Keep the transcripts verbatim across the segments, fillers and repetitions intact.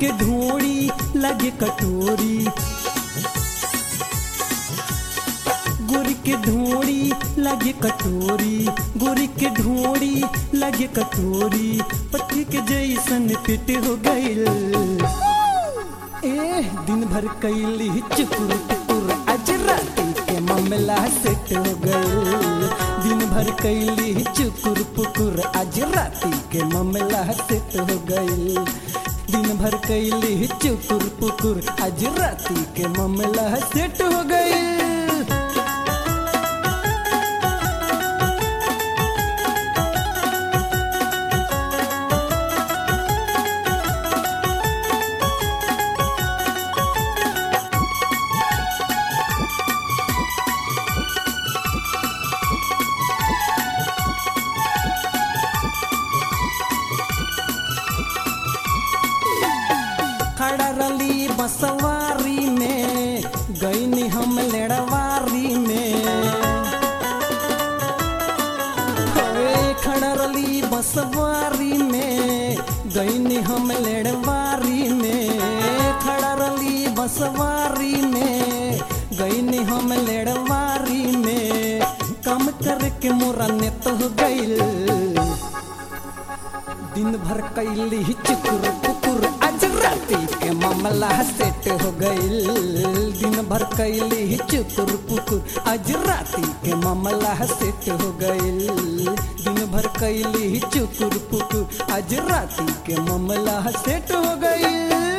के ढोड़ी लगे कटोरी, गोरी के ढोड़ी लगे कटोरी, गोरी के ढोड़ी लगे कटोरी, पति के जैसन पेट हो गइल। ए दिन भर कैली चुकुर टुकुर, आज राती के मामला सेट हो गइल। दिन भर कैली चुकुर पुकुर, आज राती के मामला सेट हो गइल। दिन भर कैली चुकुर पुकुर, आज राती के मामला सेट हो गइल। खड़ा रली बसवारी में, गईनी हम लेड़वारी में। खड़ा रली बसवारी में, गईनी हम लेड़वारी में। खड़ा रली बसवारी में, गईनी हम लेड़वारी में। काम करके मोरा नेत हो गइल। दिन भर कैली चुकुर पुकुर, आज राती के मामला सेट हो गइल। दिन भर कैली चुकुर पुकुर, आज राती के मामला सेट हो गइल। दिन भर कैली चुकुर पुकुर, आज राती के मामला सेट हो गइल।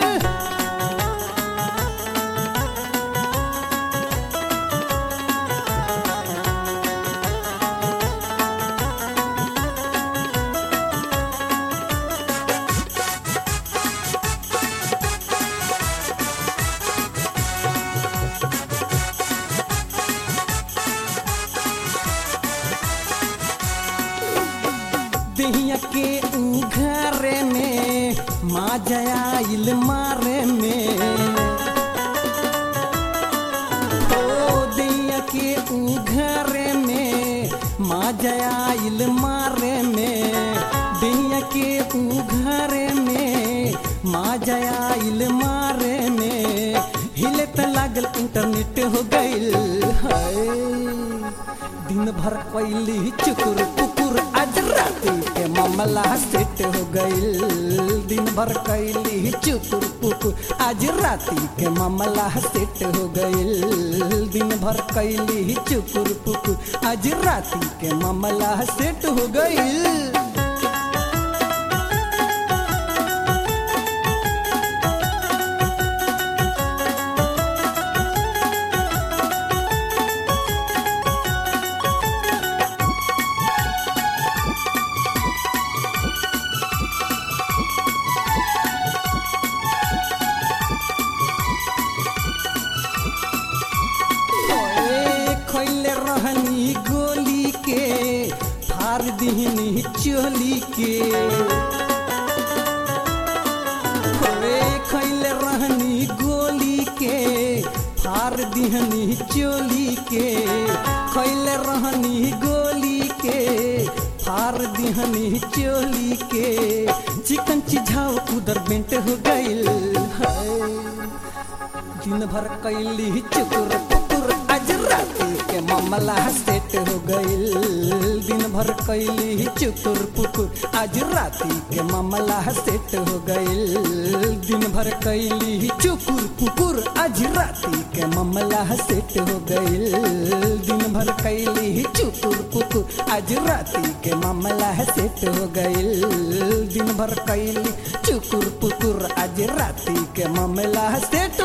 दहिया के उघारे में, माँ जयाइल मारे में। ओ दहिया के उघारे में, माँ जयाइल मारे में। दहिया के उघारे में, माँ जयाइल मारे में। हिले त लागल इंटरनेट हो गइल। दिन भर कैली चुकुर पुकुर, आज राती के मामला सेट हो गइल। दिन भर कैली चुकुर पुकुर, आज राती के मामला सेट हो गइल। दिन भर कैली चुकुर पुकुर, आज राती के मामला सेट हो गइल। खैले रहनी गोली के, फार दीहनी चोली के। खैले रहनी गोली के, फार दीहनी चोली के। खैले रहनी गोली के, फार दीहनी चोली के। चिकन चिझाव उधर बेंट हो गइल। दिन भर कैली चुकुर पुकुर, आज राती के मामला सेट हो गइल। दिन भर कैली चुकुर पुकुर, आज राती के मामला सेट हो गइल। दिन भर कैली चुकुर पुकुर, आज राती के मामला सेट हो गइल। दिन भर कैली चुकुर पुकुर, आज राती के मामला सेट हो गइल। दिन भर कैली चुकुर पुकुर, आज राती के मामला सेट